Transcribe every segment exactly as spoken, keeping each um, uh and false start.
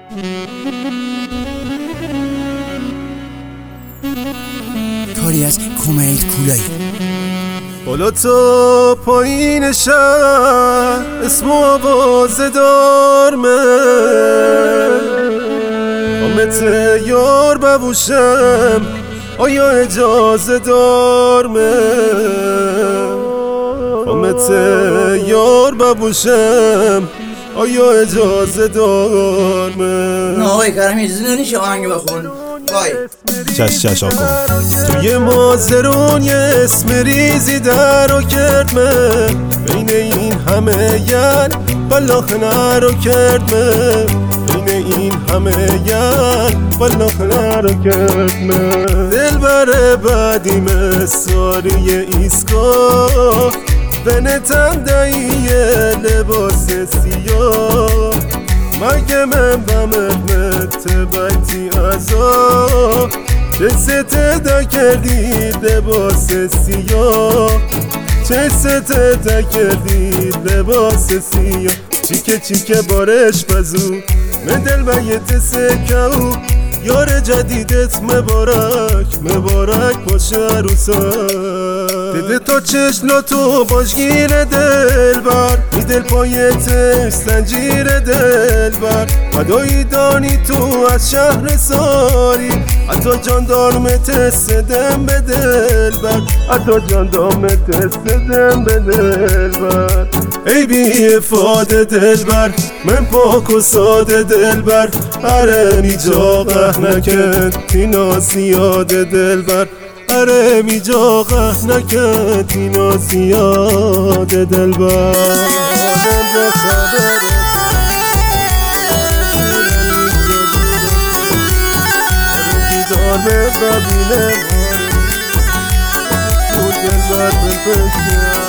کاری از کمیل پولایی. بالا تا پایین شهر اسم و آواز دارمه، آمت یار ببوشم آیا اجازه دارمه، آمت یار ببوشم آیا اجازه دارمه. نه آقای کرم اجازه نمیشه آهنگ بخون. وای چش چش آقا توی مازرون یه اسم ریزی در رو کردمه، بین این همه ین بلاخنه رو کردمه، بین این همه ین بلاخنه رو کردمه. دل بره بدیم ساری ایسکا بنتم داییه لباس سیاه، مگه من بمت بایتی ازا چه ستده کردی لباس سیاه، چه ستده کردی لباس سیاه. چیکه چیکه بارش بزو من دل بیت سکو، یار جدیدت مبارک مبارک باشه عروسا. بده تا چشم تو باشگیر دل بر، می دل پایتش زنجیر دل بر، فدایی دانی تو از شهر ساری، حتی جاندارمت سدم به دل بر، حتی جاندارمت سدم به دل بر. ای بی افاده دل بر من پاک و ساده دل بر، اره می جا قه نکن اینا زیاده دل بر، اره می جا قه نکن اینا زیاده دل بر. آدم به خبره دیدار به ببینه تو دل بر بپشم.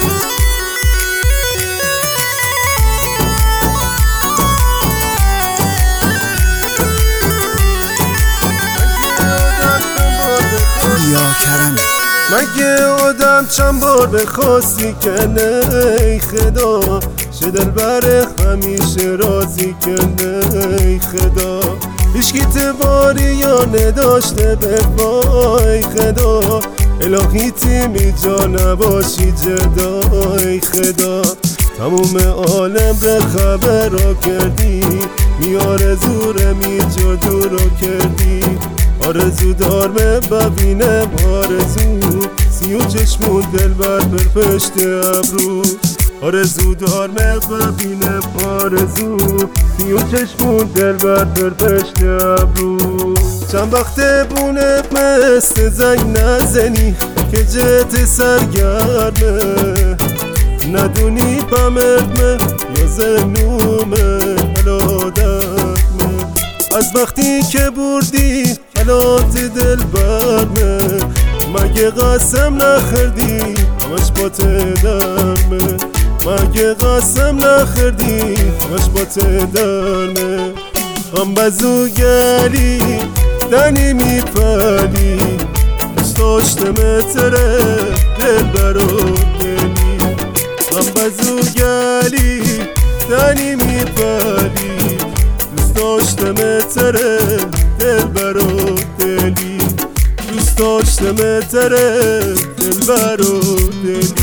مگه آدم چند بار بخواستی کنه ای خدا، چه دل بره همیشه راضی کنه ای خدا، هیچکی تباری یا نداشته به پای خدا، الهی تیمی جا نباشی جدا ای خدا. تموم عالم به خبر را کردی، می آرزوره می جادو را کردی، آرزو دار من ببینم آرزو سی و چشمون دل بر پر پشت ابرو، آرزو دار من ببینم آرزو سی و چشمون دل بر پر پشت ابرو. چند وقت بونه مثل زنگ نزنی که جت سرگرمه، ندونی بمردمه یا زنومه حلادتمه، از وقتی که بردی حالات دل برمه، مگه قسم نخوردی همش با درمه، مگه قسم نخوردی همش با درمه. هم بزو گلی دنی میپلی دوست داشتم تره دل برو دلی، هم بزو گلی دنی میپلی دوست داشتم تره دل برو دلی، دوست داشتم تره دل برو دلی.